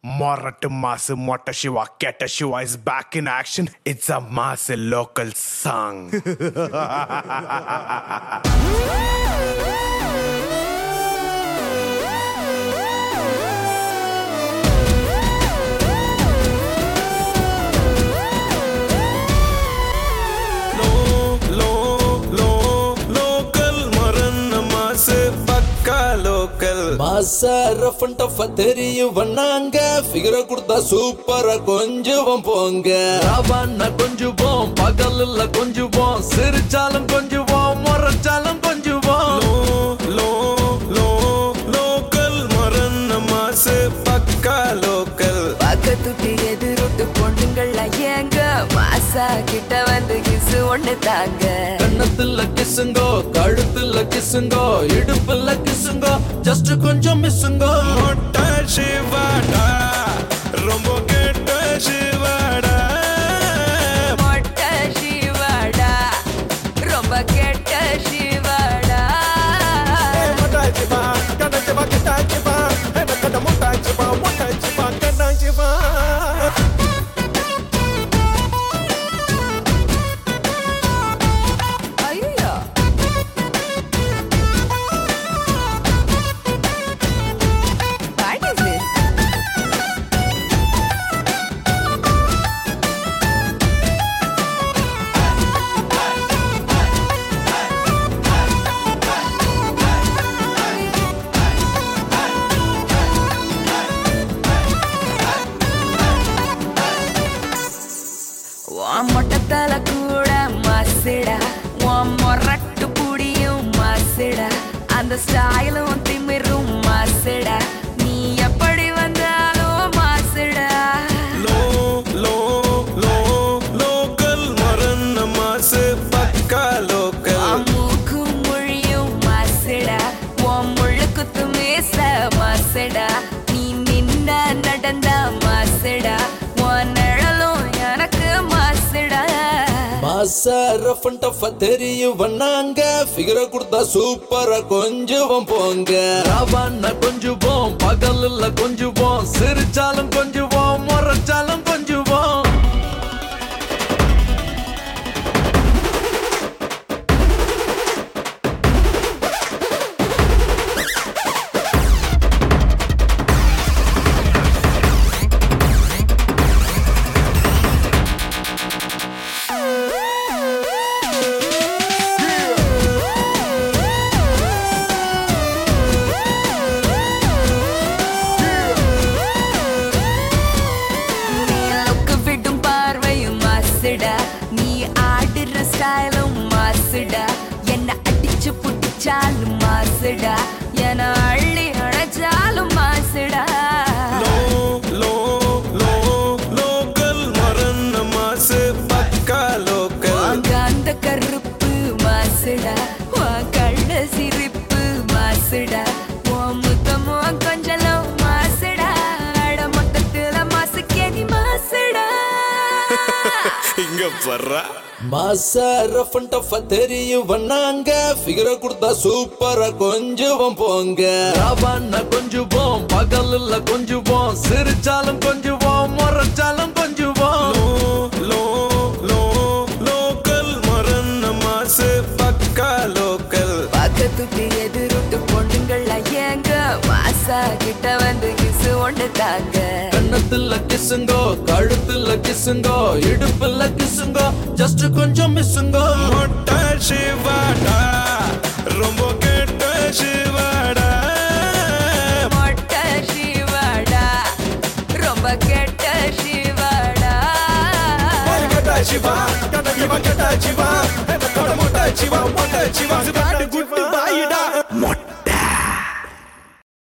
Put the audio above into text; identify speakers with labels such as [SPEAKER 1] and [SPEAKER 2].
[SPEAKER 1] Morat Mass Mota Shiva Keta Shiva is back in action. It's a mass local song.
[SPEAKER 2] மாசா rough and tough தெரியும் வண்ணாங்க ஃபிகரை கொடுத்தா சூப்பரா கொஞ்சுவோம் போங்க ராவான்னா கொஞ்சுவோம் பகல்ல கொஞ்சுவோம் சிரிச்சாலும் கொஞ்சுவோம் முறைச்சாலும் கொஞ்சுவோம்
[SPEAKER 3] லோக்கல் மரன் மாசு பக்கா லோக்கல்
[SPEAKER 4] பக்கத்துக்கு எதிரொட்டு பொண்ணுங்கள் ஏங்க மாசா கிட்ட வந்து கிசு ஒண்ணு தாங்க
[SPEAKER 2] கண்ணத்துல கிசுங்கோ கழுத்துல கிசுங்கோ இடுப்புல கிசுங்கோ ஜஸ்ட் கொஞ்சம் மிஸ்ஸுங்கோ
[SPEAKER 3] மொட்டை சிவாடா ரொம்ப கெட்ட சிவாடா
[SPEAKER 4] மொட்டை சிவாடா ரொம்ப கெட்ட சிவாடா
[SPEAKER 3] மொட்டை சிவா கண்ண சிவா கெட்ட சிவா கண்ண மொட்டை சிவா கண்ண சிவா
[SPEAKER 4] ஐயோ What is this? உன் மொட்டத்தல கூட மாசிடா உன் மொரட்டு புடியும் மாசிடா அந்த ஸ்டைலும் திமிரும் மாசிடா நீ எப்படி வந்தாலும் மாசிடா
[SPEAKER 3] லோக்கல் மரன் மாசு பக்கா லோக்கல்
[SPEAKER 4] உன் மூக்கும் மொழியும் மாசிடா உன் முழுக்கு துமேச மாசிடா நீ நின்ன நடந்த மாசிடா உன் நிழலும் எனக்கு மாசிடா
[SPEAKER 2] மாசா ரஃப் அண்ட் டஃப் தெரியும் வண்ணாங்க ஃபிகரை கொடுத்தா சூப்பரா கொஞ்சுவோம் போங்க ராவான்னா கொஞ்சுவோம் பகல்ல கொஞ்சுவோம் சிரிச்சாலும் கொஞ்சுவோம் முறைச்சாலும் கொஞ்சுவோம்
[SPEAKER 4] நீ விடும் பார்வையும் மாசுடா நீ ஆடுற ஸ்டைலும் மாசுடா என்ன அடிச்சு புடிச்சாலும் மாசுடா என அள்ளி அடைச்சாலும் மாசுடா
[SPEAKER 3] லோக்கல் மரன் மாசு பக்கா லோக்கல்
[SPEAKER 4] வாங்க அந்த கருப்பு மாசுடா உன் கள்ள சிரிப்பு மாசுடா உன் முத்தமோ கொஞ்சலும் மாசுடா அட மொத்தத்துல மாசு கேதி மாசுடா
[SPEAKER 3] இங்க பர்றா
[SPEAKER 2] மாசா ரஃப் அண்ட் டஃப் தெரியும் வண்ணாங்க ஃபிகரை கொடுத்தா சூப்பரா கொஞ்சுவோம் போங்க ராவான்னா கொஞ்சுவோம் பகல்ல கொஞ்சுவோம் சிரிச்சாலும் கொஞ்சுவோம் முறைச்சாலும் கொஞ்சுவோம்
[SPEAKER 3] லோக்கல் மரன் மாசு பக்கா லோக்கல்
[SPEAKER 4] பக்கத்துக்கு எதிரொட்டு பொண்ணுங்கள் ஏங்க மாசா கிட்ட வந்து கிசு ஒண்ணு தாங்க
[SPEAKER 2] கண்ணத்துல கிசுங்கோ கழுத்துல கிசுங்கோ இடுப்புல கிசுங்கோ ஜஸ்ட் கொஞ்சம் மிஸ்ஸுங்கோ
[SPEAKER 3] மொட்டை சிவாடா ரொம்ப கெட்ட சிவாடா
[SPEAKER 4] மொட்டை சிவாடா ரொம்ப கெட்ட சிவாடா
[SPEAKER 3] கெட்ட சிவா கண்ண சிவா கெட்ட சிவா மொட்டை சிவா குட்